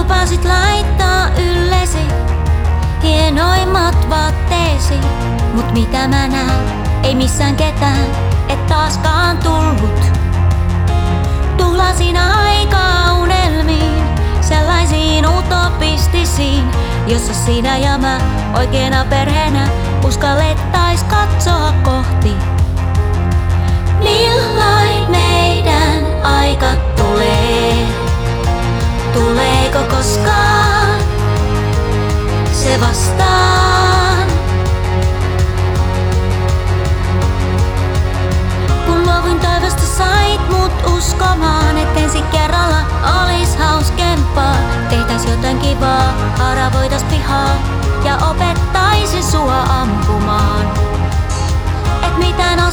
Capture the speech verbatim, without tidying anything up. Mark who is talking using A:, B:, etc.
A: lupasit laittaa yllesi hienoimmat vaatteesi. Mut mitä mä näen, ei missään ketään, et taaskaan tullut. Tuhlasin aikaa unelmiin, sellaisiin utopistisiin, jossa sinä ja mä oikeena perheenä uskallettais katsoa kohti. Milloin meidän aika tulee? Tuleeko koskaan se vastaan? Kun luovuin toivosta sait mut uskomaan, et ensi kerralla olis hauskempaa. Tehtäis jotain kivaa, haravoitais pihaa ja opettaisin sua ampumaan. Et mitään